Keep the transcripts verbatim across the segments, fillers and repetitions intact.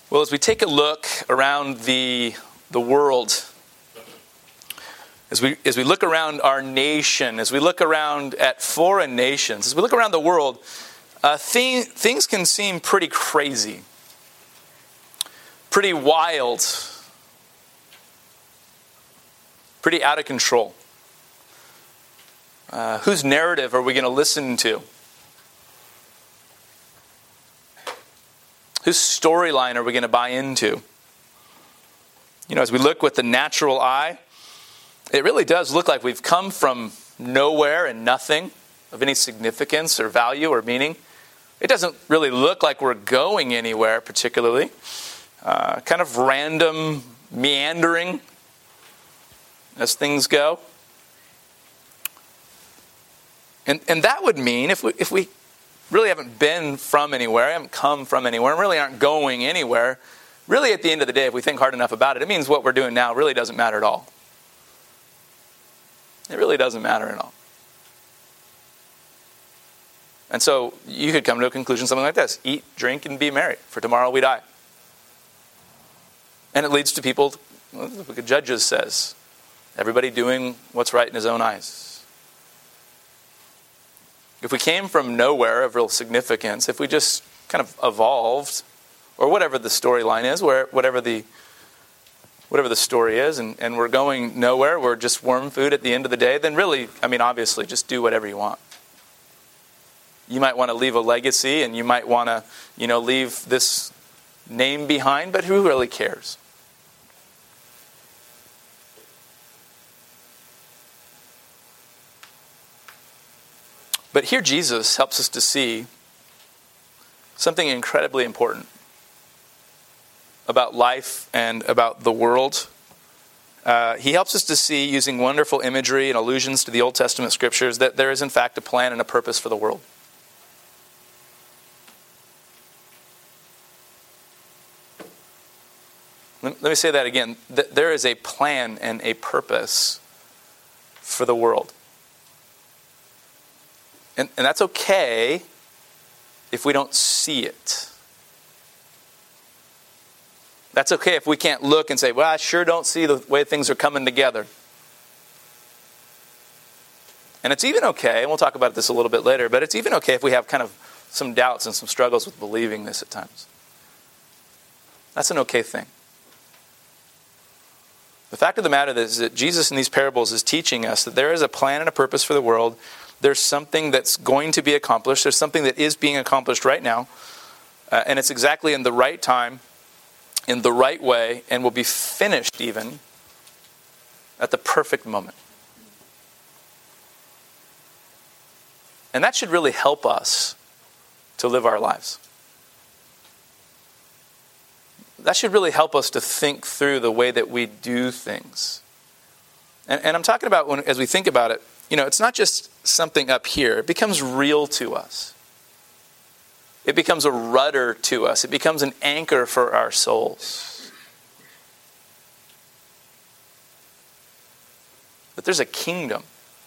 Well, as we take a look around the the world, as we as we look around our nation, as we look around at foreign nations, as we look around the world, uh, th- things can seem pretty crazy, pretty wild, pretty out of control. Uh, whose narrative are we going to listen to? Whose storyline are we going to buy into? You know, as we look with the natural eye, it really does look like we've come from nowhere and nothing of any significance or value or meaning. It doesn't really look like we're going anywhere particularly. Uh, kind of random meandering as things go. And and that would mean if we if we really haven't been from anywhere, haven't come from anywhere, and really aren't going anywhere, really at the end of the day, if we think hard enough about it, it means what we're doing now really doesn't matter at all. It really doesn't matter at all. And so you could come to a conclusion something like this: eat, drink, and be merry, for tomorrow we die. And it leads to people, like Judges says, everybody doing what's right in his own eyes. If we came from nowhere of real significance, if we just kind of evolved, or whatever the storyline is, where whatever the whatever the story is, and, and we're going nowhere, we're just worm food at the end of the day, then really, I mean, obviously, just do whatever you want. You might want to leave a legacy, and you might want to, you know, leave this name behind, but who really cares? But here Jesus helps us to see something incredibly important about life and about the world. Uh, he helps us to see, using wonderful imagery and allusions to the Old Testament scriptures, that there is in fact a plan and a purpose for the world. Let me say that again. There is a plan and a purpose for the world. And, and that's okay if we don't see it. That's okay if we can't look and say, well, I sure don't see the way things are coming together. And it's even okay, and we'll talk about this a little bit later, but it's even okay if we have kind of some doubts and some struggles with believing this at times. That's an okay thing. The fact of the matter is that Jesus in these parables is teaching us that there is a plan and a purpose for the world. There's something that's going to be accomplished. There's something that is being accomplished right now. Uh, and it's exactly in the right time, in the right way, and will be finished even at the perfect moment. And that should really help us to live our lives. That should really help us to think through the way that we do things. And, and I'm talking about, when, as we think about it, you know, it's not just something up here. It becomes real to us. It becomes a rudder to us. It becomes an anchor for our souls. But there's a kingdom.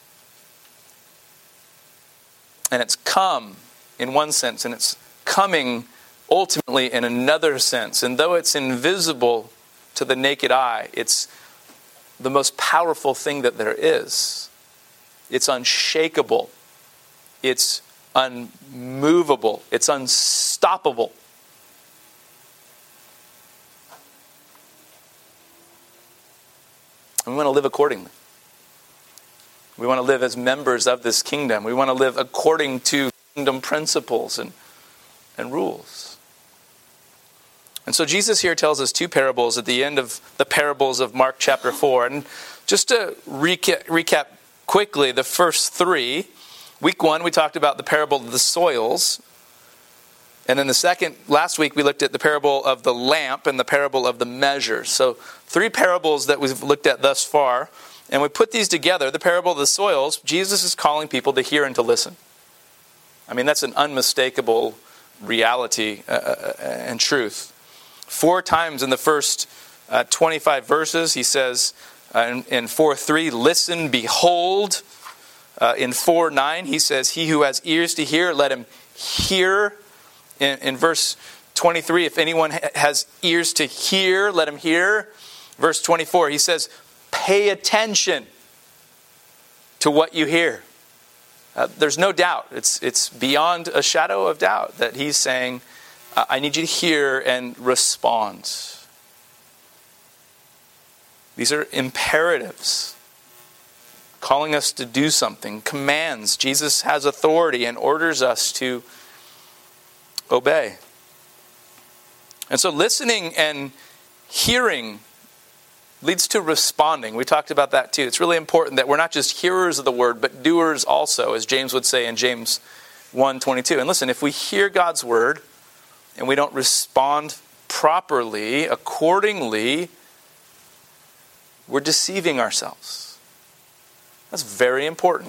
And it's come in one sense, and it's coming ultimately in another sense. And though it's invisible to the naked eye, it's the most powerful thing that there is. It's unshakable. It's unmovable. It's unstoppable. And we want to live accordingly. We want to live as members of this kingdom. We want to live according to kingdom principles and, and rules. And so Jesus here tells us two parables at the end of the parables of Mark chapter four. And just to recap, recap quickly the first three, week one we talked about the parable of the soils. And then the second, last week we looked at the parable of the lamp and the parable of the measure. So three parables that we've looked at thus far. And we put these together, the parable of the soils, Jesus is calling people to hear and to listen. I mean, that's an unmistakable reality uh, and truth. Four times in the first uh, twenty-five verses, he says uh, in, in four three, listen, behold. Uh, in four nine, he says, he who has ears to hear, let him hear. In, in verse twenty-three, if anyone has ears to hear, let him hear. Verse twenty-four, he says, pay attention to what you hear. Uh, there's no doubt. It's, it's beyond a shadow of doubt that he's saying, I need you to hear and respond. These are imperatives, calling us to do something, commands. Jesus has authority and orders us to obey. And so listening and hearing leads to responding. We talked about that too. It's really important that we're not just hearers of the word, but doers also, as James would say in James one twenty-two. And listen, if we hear God's word and we don't respond properly, accordingly, we're deceiving ourselves. That's very important.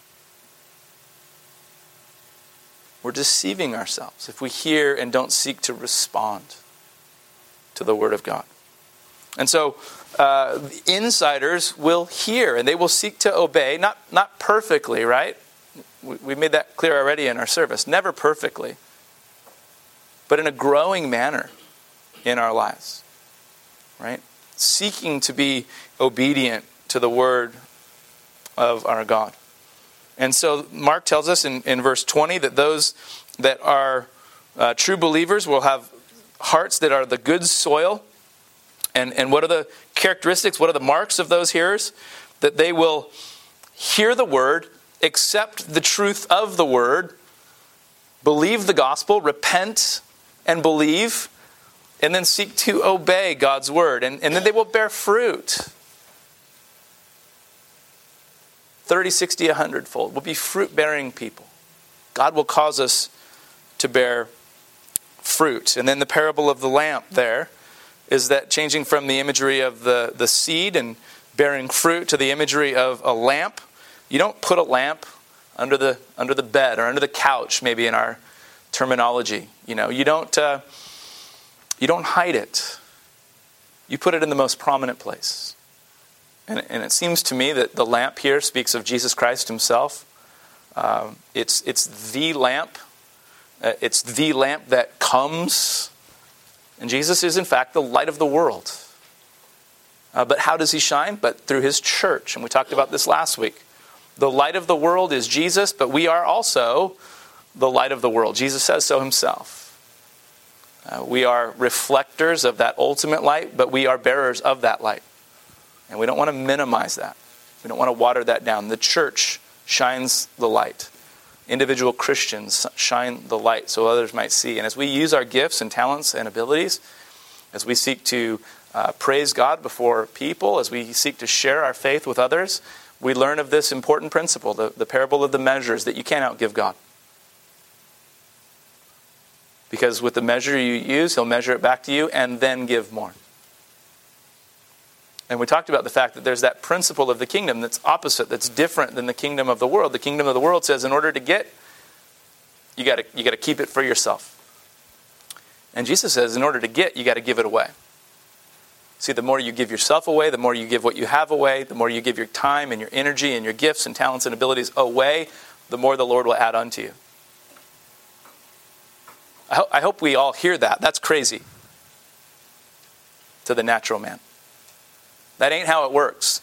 We're deceiving ourselves if we hear and don't seek to respond to the word of God. And so uh, insiders will hear and they will seek to obey, not, not perfectly, right? We, we made that clear already in our service. Never perfectly, but in a growing manner in our lives, right? Seeking to be obedient to the word of our God. And so Mark tells us in, in verse twenty that those that are uh, true believers will have hearts that are the good soil. And, and what are the characteristics, what are the marks of those hearers? That they will hear the word, accept the truth of the word, believe the gospel, repent and believe, and then seek to obey God's word. And, and then they will bear fruit. thirty, sixty, a hundred fold. We'll be fruit-bearing people. God will cause us to bear fruit. And then the parable of the lamp there is that changing from the imagery of the, the seed and bearing fruit to the imagery of a lamp. You don't put a lamp under the under the bed or under the couch, maybe in our terminology. You know, you don't uh, you don't hide it. You put it in the most prominent place. And, and it seems to me that the lamp here speaks of Jesus Christ himself. Um, it's it's the lamp. Uh, it's the lamp that comes. And Jesus is, in fact, the light of the world. Uh, but how does he shine? But through his church. And we talked about this last week. The light of the world is Jesus, but we are also the light of the world. Jesus says so himself. Uh, we are reflectors of that ultimate light, but we are bearers of that light. And we don't want to minimize that. We don't want to water that down. The church shines the light. Individual Christians shine the light so others might see. And as we use our gifts and talents and abilities, as we seek to uh, praise God before people, as we seek to share our faith with others, we learn of this important principle, the, the parable of the measures, that you can't outgive God. Because with the measure you use, he'll measure it back to you and then give more. And we talked about the fact that there's that principle of the kingdom that's opposite, that's different than the kingdom of the world. The kingdom of the world says in order to get, you got to you got to keep it for yourself. And Jesus says in order to get, you got to give it away. See, the more you give yourself away, the more you give what you have away, the more you give your time and your energy and your gifts and talents and abilities away, the more the Lord will add unto you. I, ho- I hope we all hear that. That's crazy to the natural man. That ain't how it works.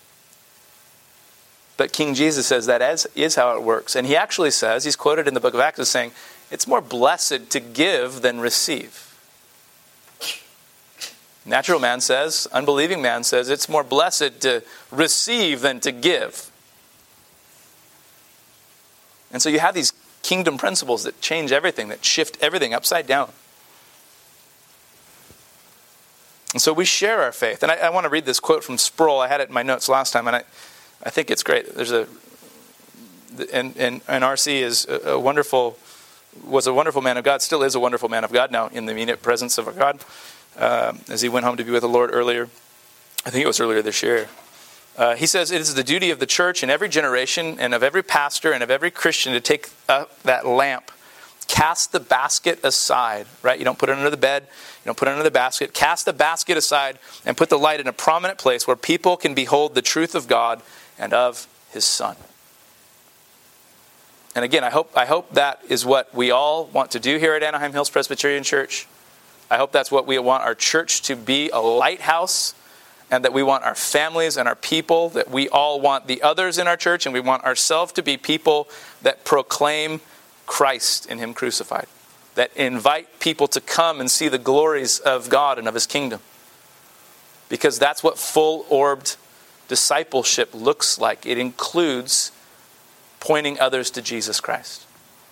But King Jesus says that is, is how it works. And he actually says, he's quoted in the book of Acts as saying, it's more blessed to give than receive. Natural man says, unbelieving man says, it's more blessed to receive than to give. And so you have these kingdom principles that change everything, that shift everything upside down. And so we share our faith. And I, I want to read this quote from Sproul. I had it in my notes last time, and I, I think it's great. There's a, and, and, and R C is a, a wonderful, was a wonderful man of God, still is a wonderful man of God now in the immediate presence of our God, uh, as he went home to be with the Lord earlier. I think it was earlier this year. Uh, he says, it is the duty of the church in every generation and of every pastor and of every Christian to take up that lamp, cast the basket aside, right? You don't put it under the bed. You don't put it under the basket. Cast the basket aside and put the light in a prominent place where people can behold the truth of God and of his Son. And again, I hope I hope that is what we all want to do here at Anaheim Hills Presbyterian Church. I hope that's what we want our church to be, a lighthouse, and that we want our families and our people, that we all want the others in our church, and we want ourselves to be people that proclaim Christ and Him crucified, that invite people to come and see the glories of God and of His kingdom. Because that's what full-orbed discipleship looks like. It includes pointing others to Jesus Christ.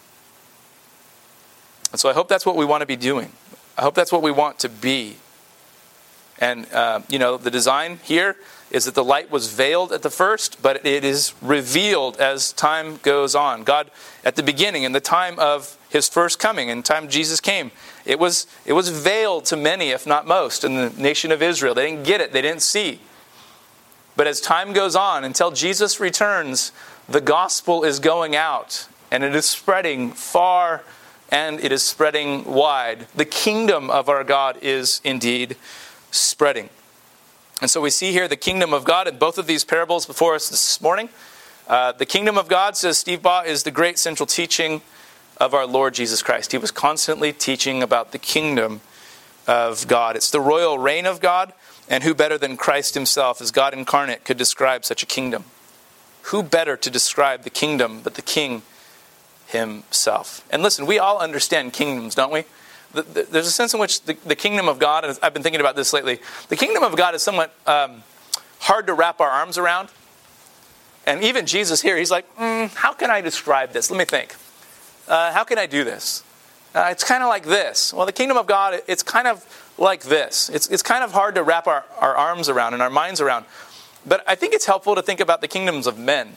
And so I hope that's what we want to be doing. I hope that's what we want to be. And, uh, you know, the design here is that the light was veiled at the first, but it is revealed as time goes on. God, at the beginning, in the time of His first coming, in the time Jesus came, it was, it was veiled to many, if not most, in the nation of Israel. They didn't get it. They didn't see. But as time goes on, until Jesus returns, the gospel is going out, and it is spreading far, and it is spreading wide. The kingdom of our God is indeed spreading. And so we see here the kingdom of God in both of these parables before us this morning. Uh, the kingdom of God, says Steve Baugh, is the great central teaching of our Lord Jesus Christ. He was constantly teaching about the kingdom of God. It's the royal reign of God, and who better than Christ Himself, as God incarnate, could describe such a kingdom? Who better to describe the kingdom but the King Himself? And listen, we all understand kingdoms, don't we? The, the, there's a sense in which the, the kingdom of God, and I've been thinking about this lately, the kingdom of God is somewhat um, hard to wrap our arms around. And even Jesus here, He's like, mm, how can I describe this? Let me think. Uh, how can I do this? Uh, it's kind of like this. Well, the kingdom of God, it's kind of like this. It's, it's kind of hard to wrap our, our arms around and our minds around. But I think it's helpful to think about the kingdoms of men.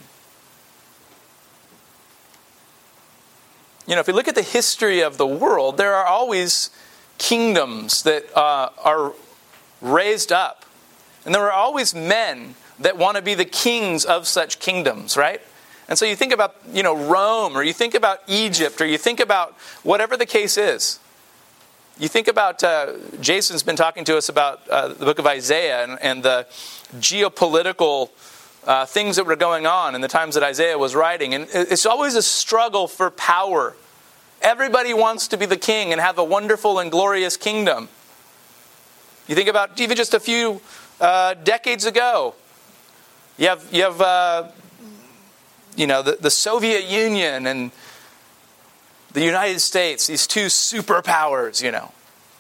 You know, if you look at the history of the world, there are always kingdoms that uh, are raised up. And there are always men that want to be the kings of such kingdoms, right? And so you think about, you know, Rome, or you think about Egypt, or you think about whatever the case is. You think about, uh, Jason's been talking to us about uh, the book of Isaiah and, and the geopolitical uh, things that were going on in the times that Isaiah was writing. And it's always a struggle for power. Everybody wants to be the king and have a wonderful and glorious kingdom. You think about even just a few uh, decades ago. You have, you have uh, you know, the, the Soviet Union and the United States, these two superpowers, you know.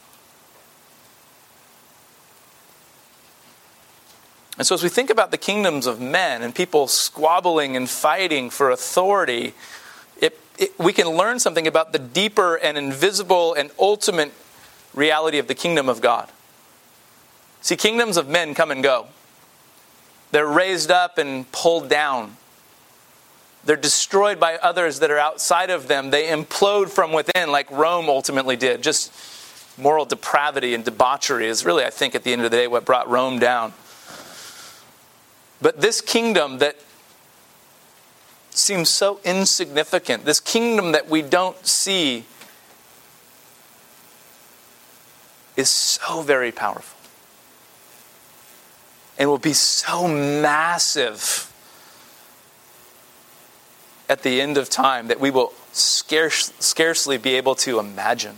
And so as we think about the kingdoms of men and people squabbling and fighting for authority, it, it, we can learn something about the deeper and invisible and ultimate reality of the kingdom of God. See, kingdoms of men come and go. They're raised up and pulled down. They're destroyed by others that are outside of them. They implode from within like Rome ultimately did. Just moral depravity and debauchery is really, I think, at the end of the day, what brought Rome down. But this kingdom that seems so insignificant, this kingdom that we don't see, is so very powerful. And will be so massive at the end of time that we will scarce, scarcely be able to imagine.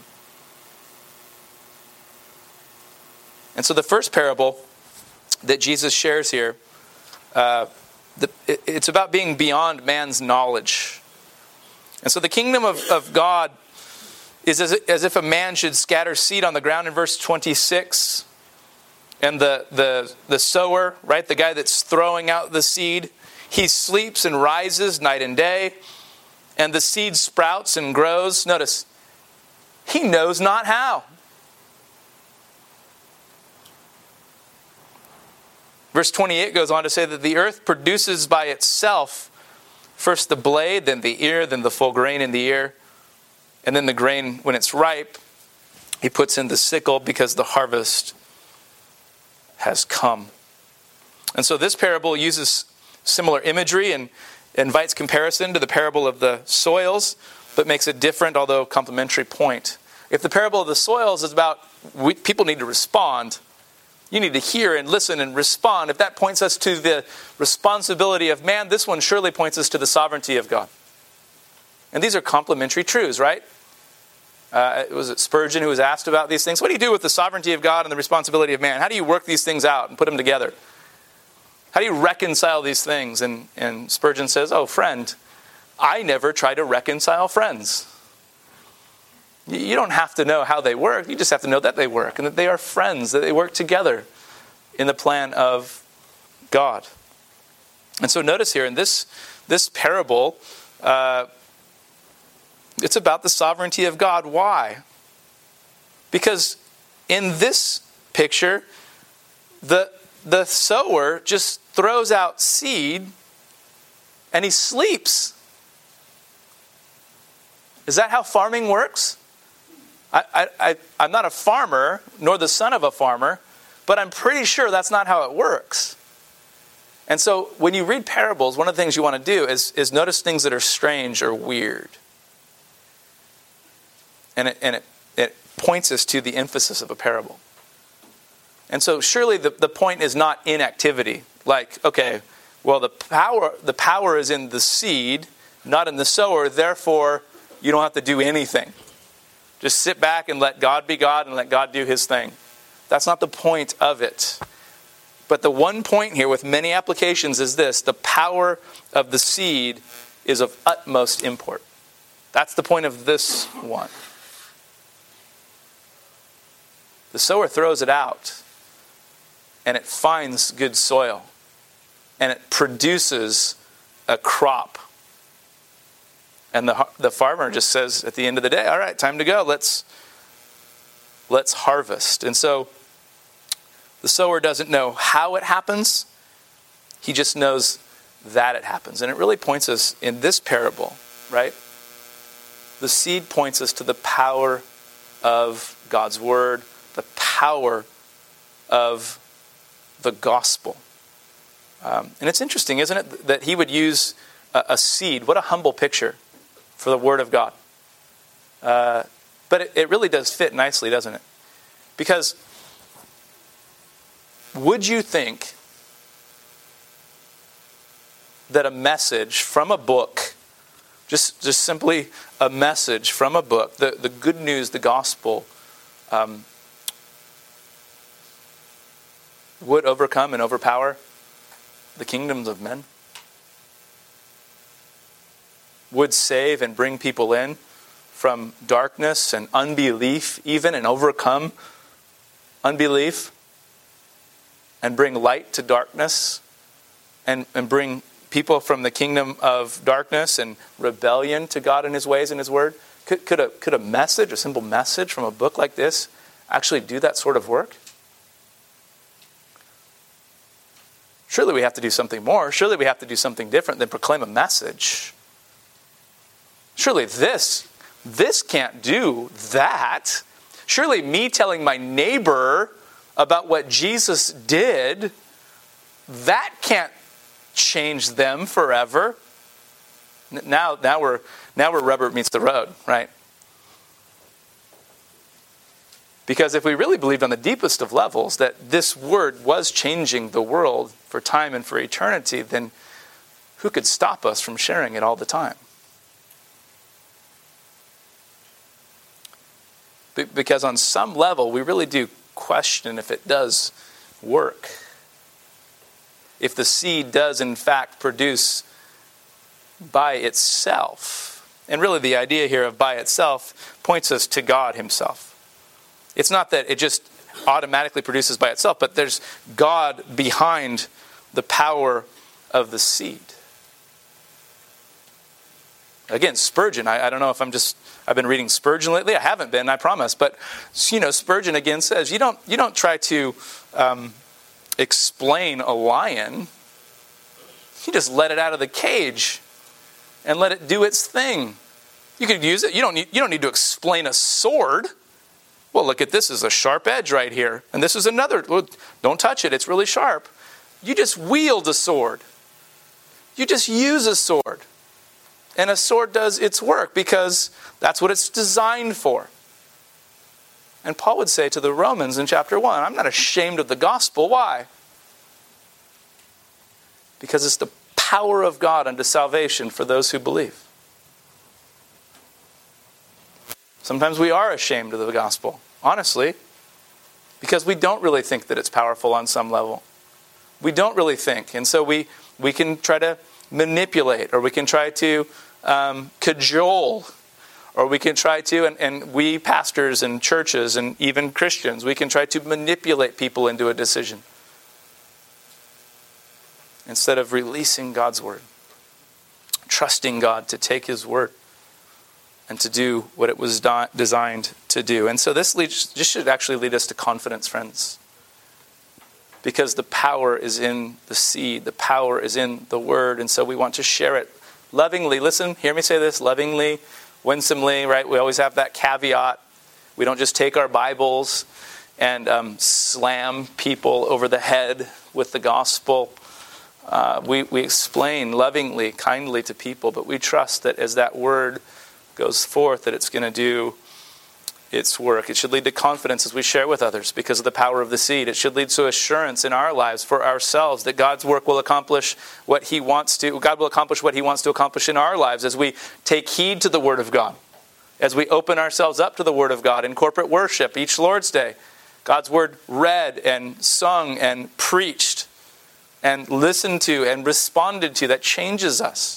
And so the first parable that Jesus shares here, uh, the, it, it's about being beyond man's knowledge. And so the kingdom of, of God is as, as if a man should scatter seed on the ground in verse twenty-six. And the, the, the sower, right, the guy that's throwing out the seed, he sleeps and rises night and day, and the seed sprouts and grows. Notice, he knows not how. Verse twenty-eight goes on to say that the earth produces by itself first the blade, then the ear, then the full grain in the ear, and then the grain, when it's ripe, he puts in the sickle because the harvest has come. And so this parable uses similar imagery and invites comparison to the parable of the soils, but makes a different, although complementary point. If the parable of the soils is about we, people need to respond, you need to hear and listen and respond. If that points us to the responsibility of man, this one surely points us to the sovereignty of God. And these are complementary truths, right? Uh, was it Spurgeon who was asked about these things? What do you do with the sovereignty of God and the responsibility of man? How do you work these things out and put them together? How do you reconcile these things? And, and Spurgeon says, oh, friend, I never try to reconcile friends. You don't have to know how they work. You just have to know that they work and that they are friends, that they work together in the plan of God. And so notice here in this, this parable, uh, it's about the sovereignty of God. Why? Because in this picture, the, the sower just throws out seed and he sleeps. Is that how farming works? I, I, I'm not a farmer, nor the son of a farmer, but I'm pretty sure that's not how it works. And so when you read parables, one of the things you want to do is, is notice things that are strange or weird. And it, and it, it points us to the emphasis of a parable. And so surely the, the point is not inactivity. Like, okay, well the power the power is in the seed, not in the sower, therefore you don't have to do anything. Just sit back and let God be God and let God do his thing. That's not the point of it. But the one point here with many applications is this: the power of the seed is of utmost import. That's the point of this one. The sower throws it out, and it finds good soil, and it produces a crop. And the the farmer just says at the end of the day, all right, time to go. Let's, let's harvest. And so the sower doesn't know how it happens. He just knows that it happens. And it really points us in this parable, right? The seed points us to the power of God's word, the power of the gospel. Um, and it's interesting, isn't it, that he would use a, a seed. What a humble picture for the word of God. Uh, but it, it really does fit nicely, doesn't it? Because would you think that a message from a book, just, just simply a message from a book, the, the good news, the gospel, um, would overcome and overpower the kingdoms of men? Would save and bring people in from darkness and unbelief even, and overcome unbelief, and bring light to darkness, and, and bring people from the kingdom of darkness and rebellion to God and his ways and his word? Could, could, a, could a message, a simple message from a book like this actually do that sort of work? Surely we have to do something more. Surely we have to do something different than proclaim a message. Surely this, this can't do that. Surely me telling my neighbor about what Jesus did, that can't change them forever. Now, now we're now where rubber meets the road, right? Because if we really believed on the deepest of levels that this word was changing the world for time and for eternity, then who could stop us from sharing it all the time? Because on some level, we really do question if it does work. If the seed does in fact produce by itself. And really the idea here of by itself points us to God himself. It's not that it just automatically produces by itself, but there's God behind the power of the seed. Again, Spurgeon, I, I don't know if I'm just, I've been reading Spurgeon lately. I haven't been, I promise. But, you know, Spurgeon again says, you don't, you don't try to um, explain a lion. You just let it out of the cage and let it do its thing. You could use it. You don't need, you don't need to explain a sword. Well, look at this. This is a sharp edge right here. And this is another. Well, don't touch it. It's really sharp. You just wield a sword. You just use a sword. And a sword does its work because that's what it's designed for. And Paul would say to the Romans in chapter one, I'm not ashamed of the gospel. Why? Because it's the power of God unto salvation for those who believe. Sometimes we are ashamed of the gospel, honestly, because we don't really think that it's powerful on some level. We don't really think. And so we, we can try to manipulate, or we can try to um, cajole, or we can try to, and, and we pastors and churches and even Christians, we can try to manipulate people into a decision instead of releasing God's word, trusting God to take his word and to do what it was do- designed to do. And so this leads, this should actually lead us to confidence, friends. Because the power is in the seed. The power is in the word. And so we want to share it lovingly. Listen, hear me say this. Lovingly, winsomely, right? We always have that caveat. We don't just take our Bibles and um, slam people over the head with the gospel. Uh, we, we explain lovingly, kindly to people. But we trust that as that word goes forth, that it's going to do its work. It should lead to confidence as we share with others because of the power of the seed. It should lead to assurance in our lives for ourselves that God's work will accomplish what he wants to. God will accomplish what he wants to accomplish in our lives as we take heed to the word of God. As we open ourselves up to the word of God in corporate worship each Lord's Day. God's word read and sung and preached and listened to and responded to, that changes us.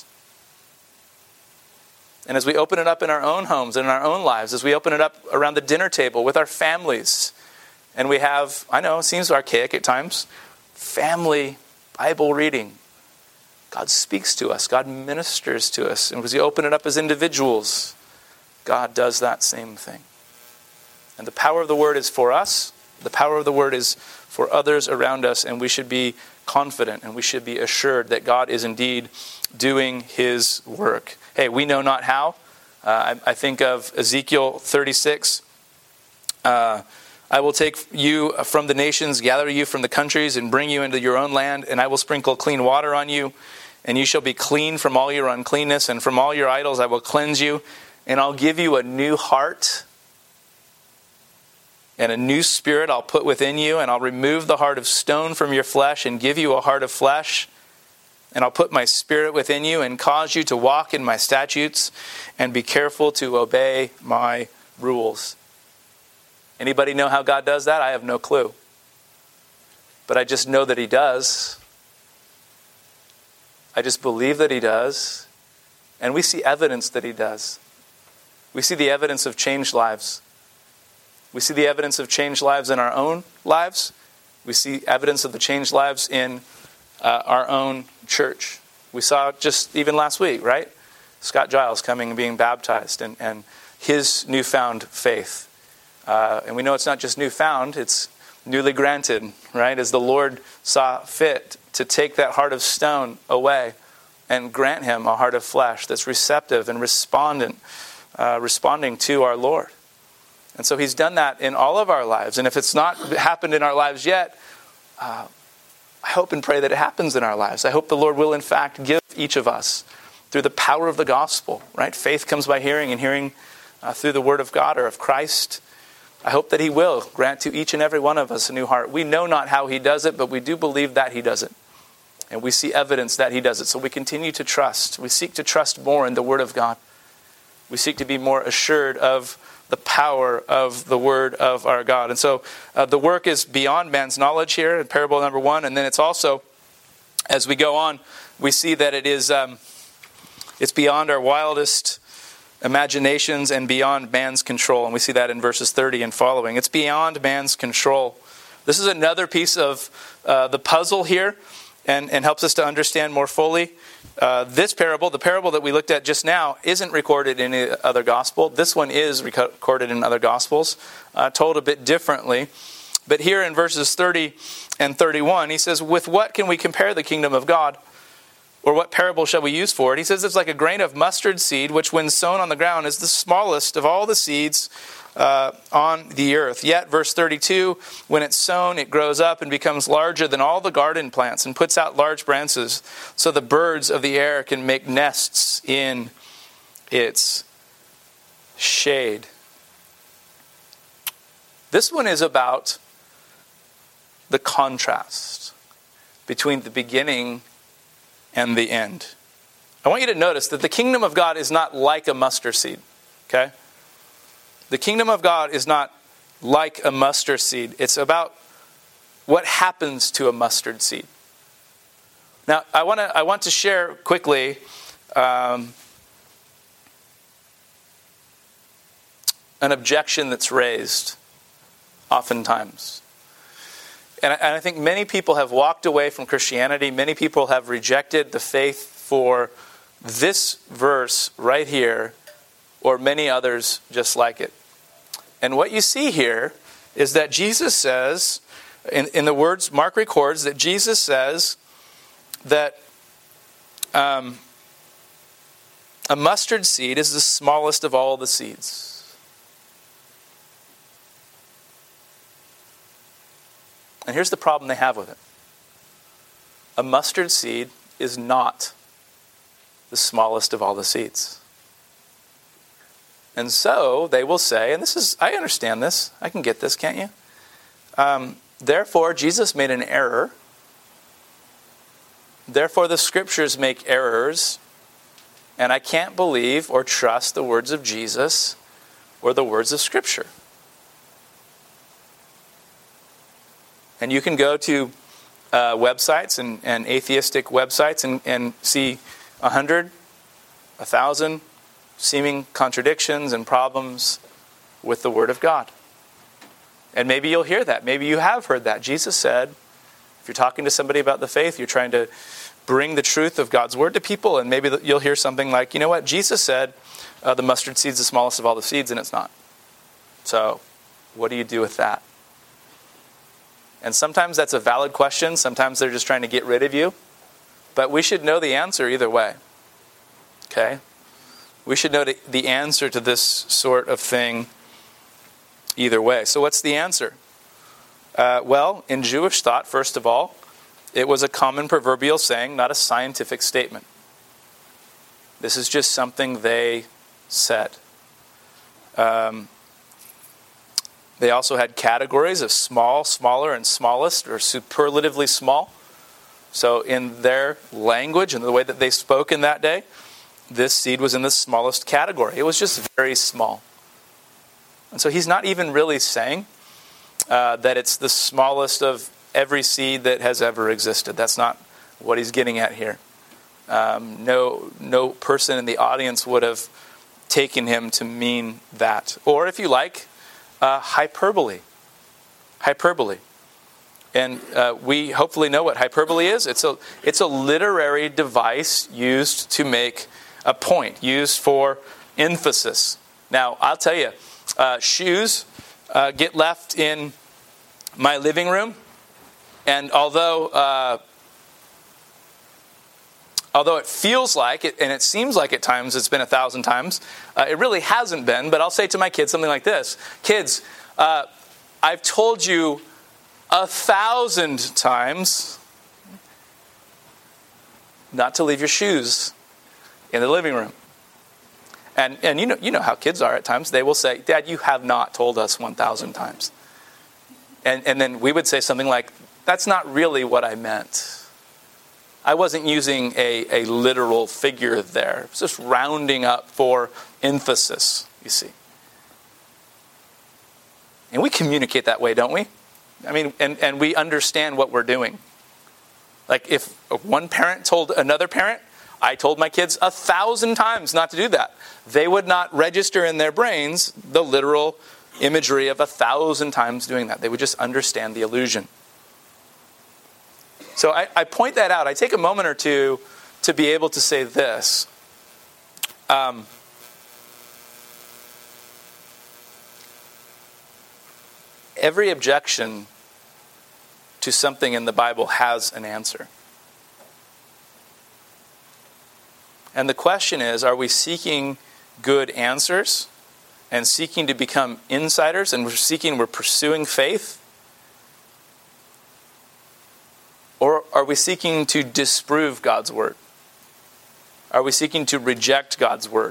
And as we open it up in our own homes and in our own lives, as we open it up around the dinner table with our families, and we have, I know, it seems archaic at times, family Bible reading. God speaks to us. God ministers to us. And as we open it up as individuals, God does that same thing. And the power of the word is for us. The power of the word is for others around us. And we should be confident and we should be assured that God is indeed doing his work. Hey, we know not how. Uh, I, I think of Ezekiel thirty-six. Uh, I will take you from the nations, gather you from the countries, and bring you into your own land, and I will sprinkle clean water on you, and you shall be clean from all your uncleanness, and from all your idols I will cleanse you, and I'll give you a new heart, and a new spirit I'll put within you, and I'll remove the heart of stone from your flesh, and give you a heart of flesh. And I'll put my spirit within you and cause you to walk in my statutes and be careful to obey my rules. Anybody know how God does that? I have no clue. But I just know that he does. I just believe that he does. And we see evidence that he does. We see the evidence of changed lives. We see the evidence of changed lives in our own lives. We see evidence of the changed lives in Uh, our own church. We saw just even last week, right? Scott Giles coming and being baptized and, and his newfound faith. Uh, and we know it's not just newfound, it's newly granted, right? As the Lord saw fit to take that heart of stone away and grant him a heart of flesh that's receptive and respondent, uh, responding to our Lord. And so he's done that in all of our lives. And if it's not happened in our lives yet, uh, I hope and pray that it happens in our lives. I hope the Lord will in fact give each of us through the power of the gospel, right? Faith comes by hearing, and hearing uh, through the word of God or of Christ. I hope that he will grant to each and every one of us a new heart. We know not how he does it, but we do believe that he does it. And we see evidence that he does it. So we continue to trust. We seek to trust more in the word of God. We seek to be more assured of the power of the word of our God. And so uh, the work is beyond man's knowledge here in parable number one. And then it's also, as we go on, we see that it is um, it's beyond our wildest imaginations and beyond man's control. And we see that in verses thirty and following. It's beyond man's control. This is another piece of uh, the puzzle here and, and helps us to understand more fully. Uh, this parable, the parable that we looked at just now, isn't recorded in any other gospel. This one is recorded in other gospels, uh, told a bit differently. But here in verses thirty and thirty-one, he says, with what can we compare the kingdom of God? Or what parable shall we use for it? He says it's like a grain of mustard seed, which when sown on the ground is the smallest of all the seeds uh, on the earth. Yet, verse thirty-two, when it's sown, it grows up and becomes larger than all the garden plants and puts out large branches, so the birds of the air can make nests in its shade. This one is about the contrast between the beginning and the end. I want you to notice that the kingdom of God is not like a mustard seed. Okay? The kingdom of God is not like a mustard seed. It's about what happens to a mustard seed. Now, I want to I want to share quickly um, an objection that's raised oftentimes. And I, and I think many people have walked away from Christianity. Many people have rejected the faith for this verse right here, or many others just like it. And what you see here is that Jesus says, in, in the words Mark records, that Jesus says that um, a mustard seed is the smallest of all the seeds. And here's the problem they have with it. A mustard seed is not the smallest of all the seeds. And so they will say, and this is, I understand this, I can get this, can't you? Um, therefore, Jesus made an error. Therefore, the scriptures make errors, and I can't believe or trust the words of Jesus or the words of Scripture. And you can go to uh, websites and, and atheistic websites and, and see a hundred, a thousand seeming contradictions and problems with the Word of God. And maybe you'll hear that. Maybe you have heard that. Jesus said, if you're talking to somebody about the faith, you're trying to bring the truth of God's Word to people, and maybe you'll hear something like, you know what, Jesus said uh, the mustard seed's the smallest of all the seeds, and it's not. So, what do you do with that? And sometimes that's a valid question. Sometimes they're just trying to get rid of you. But we should know the answer either way. Okay? We should know the answer to this sort of thing either way. So what's the answer? Uh, well, in Jewish thought, first of all, it was a common proverbial saying, not a scientific statement. This is just something they said. Um, they also had categories of small, smaller, and smallest, or superlatively small. So in their language and the way that they spoke in that day, this seed was in the smallest category. It was just very small. And so he's not even really saying uh, that it's the smallest of every seed that has ever existed. That's not what he's getting at here. Um, no, no person in the audience would have taken him to mean that. Or if you like, uh, hyperbole. Hyperbole. And uh, we hopefully know what hyperbole is. It's a, it's a literary device used to make a point, used for emphasis. Now, I'll tell you, uh, shoes uh, get left in my living room. And although uh, although it feels like it, and it seems like at times it's been a thousand times, uh, it really hasn't been. But I'll say to my kids something like this: kids, uh, I've told you a thousand times not to leave your shoes in the living room. And and you know you know how kids are at times. They will say, "Dad, you have not told us one thousand times." And and then we would say something like, "That's not really what I meant. I wasn't using a, a literal figure there. It's just rounding up for emphasis, you see." And we communicate that way, don't we? I mean, and, and we understand what we're doing. Like if one parent told another parent, I told my kids a thousand times not to do that, they would not register in their brains the literal imagery of a thousand times doing that. They would just understand the illusion. So I, I point that out. I take a moment or two to be able to say this. Um, every objection to something in the Bible has an answer. And the question is, are we seeking good answers and seeking to become insiders, and we're seeking, we're pursuing faith? Or are we seeking to disprove God's word? Are we seeking to reject God's word?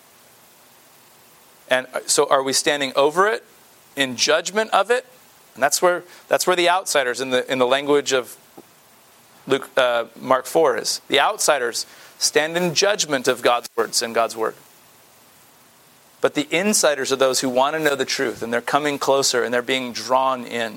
And so are we standing over it in judgment of it? And that's where that's where the outsiders in the in the language of Luke uh, Mark four is. The outsiders stand in judgment of God's words and God's word. But the insiders are those who want to know the truth, and they're coming closer, and they're being drawn in.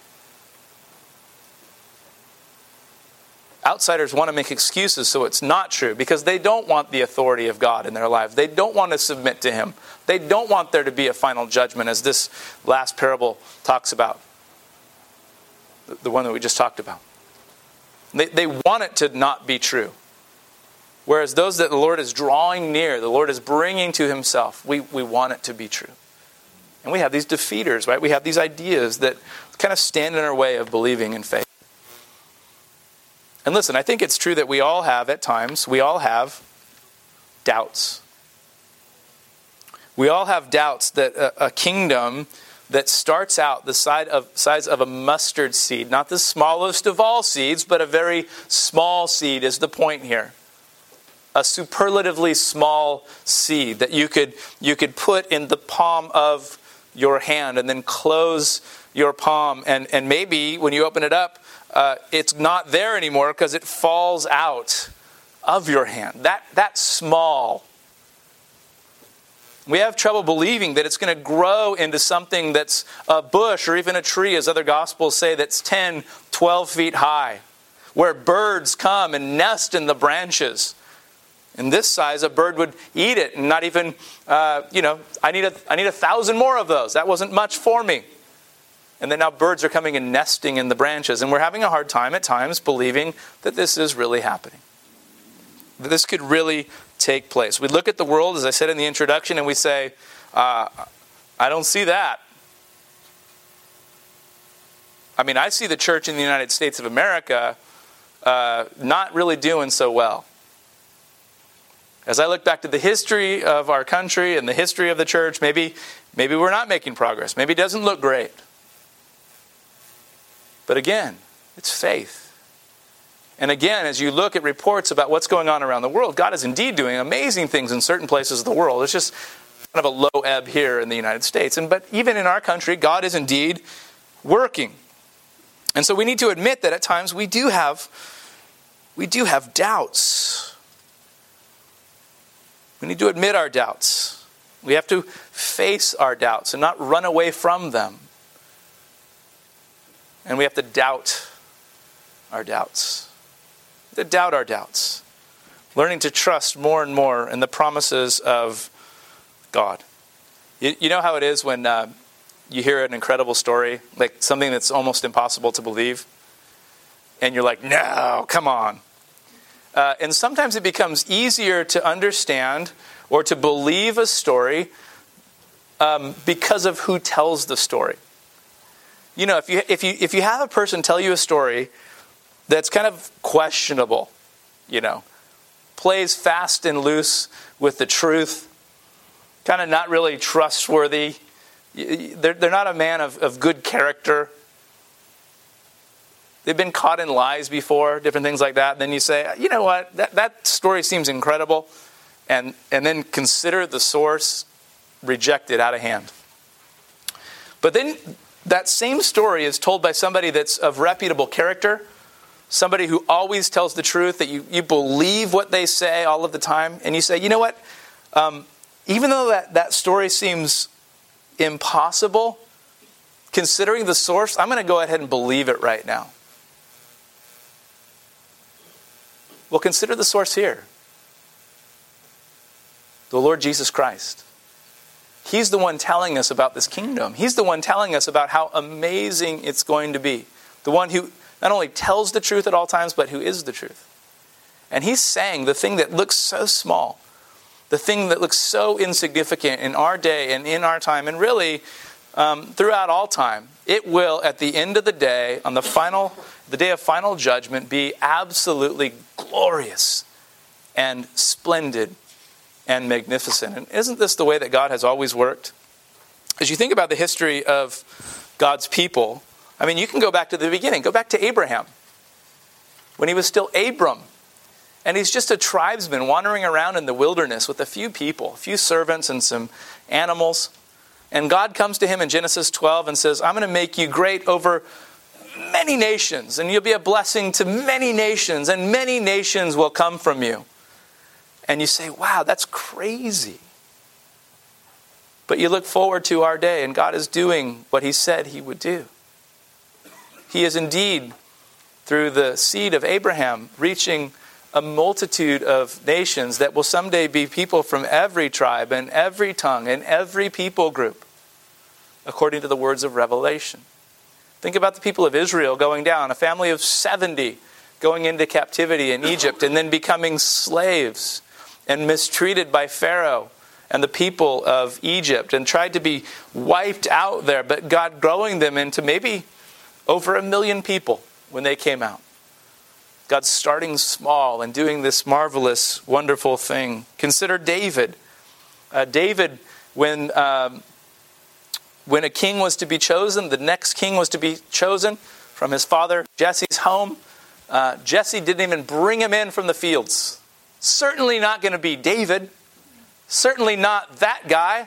Outsiders want to make excuses so it's not true because they don't want the authority of God in their lives. They don't want to submit to Him. They don't want there to be a final judgment, as this last parable talks about. The one that we just talked about. They, they want it to not be true. Whereas those that the Lord is drawing near, the Lord is bringing to Himself, we, we want it to be true. And we have these defeaters, right? We have these ideas that kind of stand in our way of believing in faith. And listen, I think it's true that we all have, at times, we all have doubts. We all have doubts that a, a kingdom that starts out the size of, size of a mustard seed, not the smallest of all seeds, but a very small seed is the point here. A superlatively small seed that you could you could put in the palm of your hand and then close your palm. And, and maybe when you open it up, uh, it's not there anymore because it falls out of your hand. That, that small. We have trouble believing that it's going to grow into something that's a bush or even a tree, as other Gospels say, that's ten, twelve feet high, where birds come and nest in the branches. In this size, a bird would eat it and not even, uh, you know, I need a, I need a thousand more of those. That wasn't much for me. And then now birds are coming and nesting in the branches. And we're having a hard time at times believing that this is really happening. That this could really take place. We look at the world, as I said in the introduction, and we say, uh, I don't see that. I mean, I see the church in the United States of America uh, not really doing so well. As I look back to the history of our country and the history of the church, maybe, maybe we're not making progress. Maybe it doesn't look great. But again, it's faith. And again, as you look at reports about what's going on around the world, God is indeed doing amazing things in certain places of the world. It's just kind of a low ebb here in the United States. And but even in our country, God is indeed working. And so we need to admit that at times we do have, we do have doubts. We need to admit our doubts. We have to face our doubts and not run away from them. And we have to doubt our doubts. To doubt our doubts. Learning to trust more and more in the promises of God. You, you know how it is when uh, you hear an incredible story, like something that's almost impossible to believe, and you're like, no, come on. Uh, and sometimes it becomes easier to understand or to believe a story um, because of who tells the story. You know, if you if you if you have a person tell you a story that's kind of questionable, you know, plays fast and loose with the truth, kind of not really trustworthy, they're, they're not a man of, of good character. They've been caught in lies before, different things like that. And then you say, you know what, that, that story seems incredible. And, and then consider the source, reject it out of hand. But then that same story is told by somebody that's of reputable character, somebody who always tells the truth, that you, you believe what they say all of the time. And you say, you know what, um, even though that, that story seems impossible, considering the source, I'm going to go ahead and believe it right now. Well, consider the source here. The Lord Jesus Christ. He's the one telling us about this kingdom. He's the one telling us about how amazing it's going to be. The one who not only tells the truth at all times, but who is the truth. And He's saying the thing that looks so small, the thing that looks so insignificant in our day and in our time, and really um, throughout all time, it will, at the end of the day, on the final, the day of final judgment, be absolutely glorious and splendid and magnificent. And isn't this the way that God has always worked? As you think about the history of God's people, I mean, you can go back to the beginning. Go back to Abraham, when he was still Abram. And he's just a tribesman wandering around in the wilderness with a few people, a few servants and some animals. And God comes to him in Genesis twelve and says, I'm going to make you great over many nations, and you'll be a blessing to many nations, and many nations will come from you. And you say, wow, that's crazy. But you look forward to our day, and God is doing what he said he would do. He is indeed, through the seed of Abraham, reaching a multitude of nations that will someday be people from every tribe and every tongue and every people group, according to the words of Revelation. Think about the people of Israel going down, a family of seventy going into captivity in Egypt and then becoming slaves and mistreated by Pharaoh and the people of Egypt and tried to be wiped out there, but God growing them into maybe over a million people when they came out. God's starting small and doing this marvelous, wonderful thing. Consider David. Uh, David, when um, when a king was to be chosen, the next king was to be chosen from his father Jesse's home. Uh, Jesse didn't even bring him in from the fields. Certainly not going to be David. Certainly not that guy.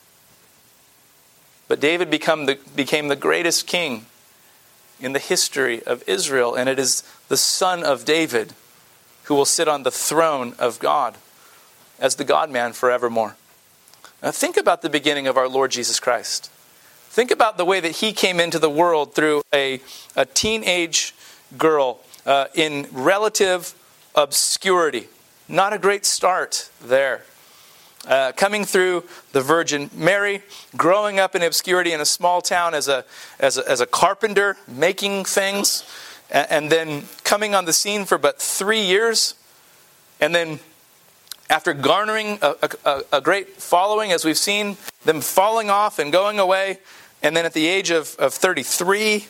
But David become the, became the greatest king in the history of Israel, and it is the son of David who will sit on the throne of God as the God-man forevermore. Now think about the beginning of our Lord Jesus Christ. Think about the way that he came into the world through a, a teenage girl uh, in relative obscurity. Not a great start there. Uh, coming through the Virgin Mary, growing up in obscurity in a small town as a as a, as a carpenter, making things, and, and then coming on the scene for but three years, and then after garnering a, a, a great following, as we've seen them falling off and going away, and then at the age of, of thirty-three,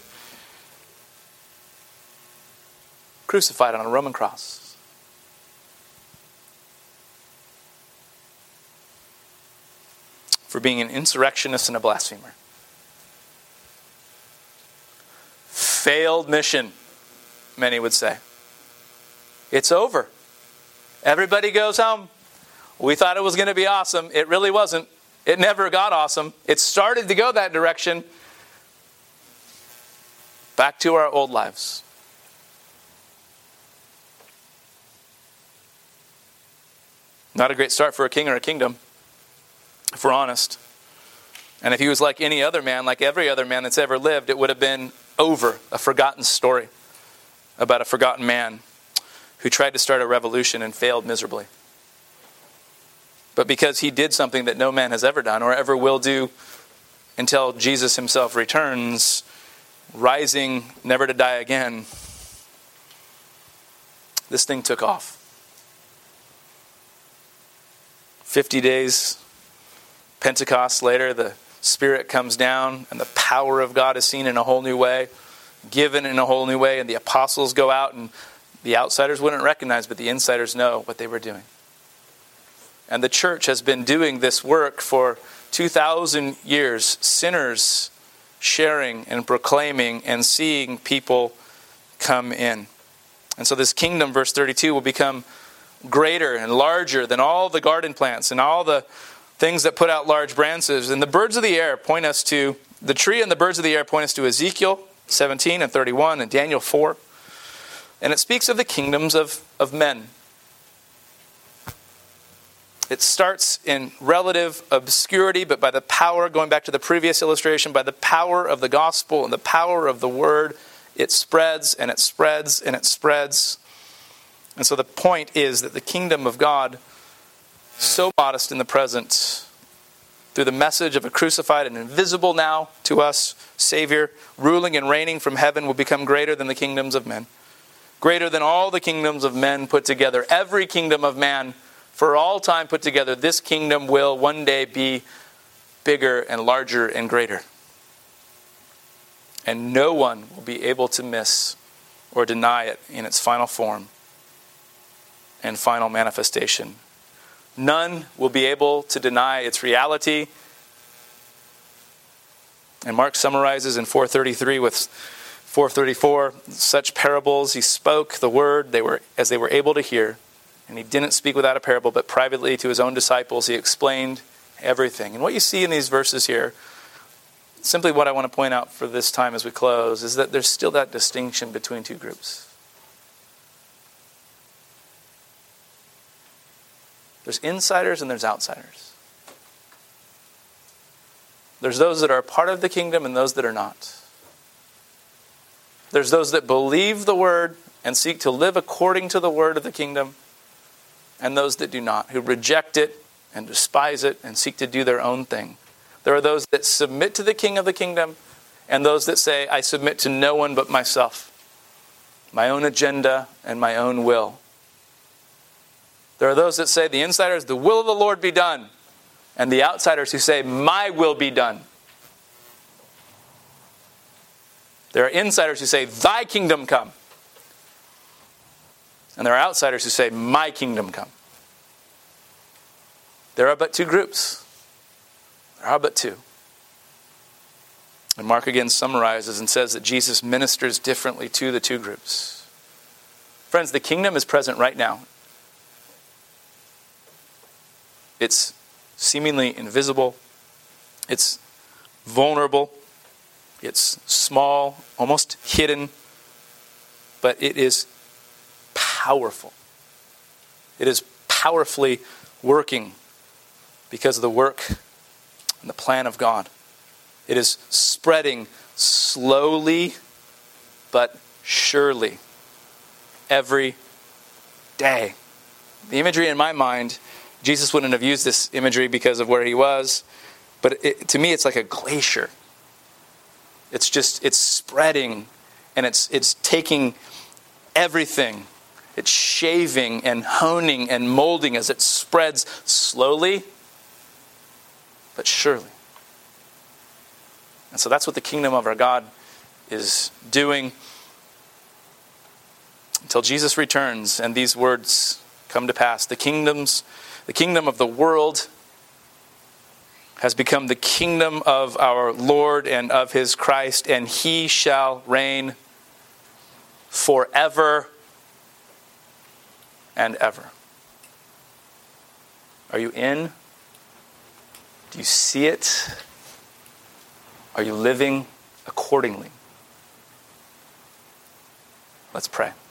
crucified on a Roman cross. For being an insurrectionist and a blasphemer. Failed mission, many would say. It's over. Everybody goes home. We thought it was going to be awesome. It really wasn't. It never got awesome. It started to go that direction. Back to our old lives. Not a great start for a king or a kingdom, if we're honest. And if he was like any other man, like every other man that's ever lived, it would have been over, a forgotten story about a forgotten man who tried to start a revolution and failed miserably. But because he did something that no man has ever done or ever will do until Jesus himself returns, rising never to die again, this thing took off. Fifty days, Pentecost later, the Spirit comes down and the power of God is seen in a whole new way, given in a whole new way, and the apostles go out and the outsiders wouldn't recognize, but the insiders know what they were doing. And the church has been doing this work for two thousand years, sinners sharing and proclaiming and seeing people come in. And so this kingdom, verse thirty-two, will become greater and larger than all the garden plants and all the things that put out large branches. And the birds of the air point us to, the tree and the birds of the air point us to Ezekiel seventeen and thirty-one and Daniel four. And it speaks of the kingdoms of, of men. It starts in relative obscurity, but by the power, going back to the previous illustration, by the power of the gospel and the power of the word, it spreads and it spreads and it spreads. And so the point is that the kingdom of God, so modest in the present, through the message of a crucified and invisible now to us Savior, ruling and reigning from heaven, will become greater than the kingdoms of men. Greater than all the kingdoms of men put together. Every kingdom of man for all time put together, this kingdom will one day be bigger and larger and greater. And no one will be able to miss or deny it in its final form and final manifestation. None will be able to deny its reality. And Mark summarizes in four thirty-three with four thirty-four, such parables he spoke the word they were as they were able to hear. And he didn't speak without a parable, but privately to his own disciples he explained everything. And what you see in these verses here, simply what I want to point out for this time as we close, is that there's still that distinction between two groups. There's insiders and there's outsiders. There's those that are a part of the kingdom and those that are not. There's those that believe the word and seek to live according to the word of the kingdom, and those that do not, who reject it and despise it and seek to do their own thing. There are those that submit to the king of the kingdom, and those that say, I submit to no one but myself, my own agenda and my own will. There are those that say, the insiders, the will of the Lord be done, and the outsiders who say, my will be done. There are insiders who say, thy kingdom come. And there are outsiders who say, my kingdom come. There are but two groups. There are but two. And Mark again summarizes and says that Jesus ministers differently to the two groups. Friends, the kingdom is present right now. It's seemingly invisible. It's vulnerable. It's small, almost hidden. But it is powerful. It is powerfully working because of the work and the plan of God. It is spreading slowly but surely every day. The imagery in my mind, Jesus wouldn't have used this imagery because of where he was, but it, to me it's like a glacier. It's just, it's spreading and it's it's taking everything. It's shaving and honing and molding as it spreads slowly, but surely. And so that's what the kingdom of our God is doing until Jesus returns and these words come to pass. The kingdoms, the kingdom of the world has become the kingdom of our Lord and of his Christ, and he shall reign forever and ever. Are you in? Do you see it? Are you living accordingly? Let's pray.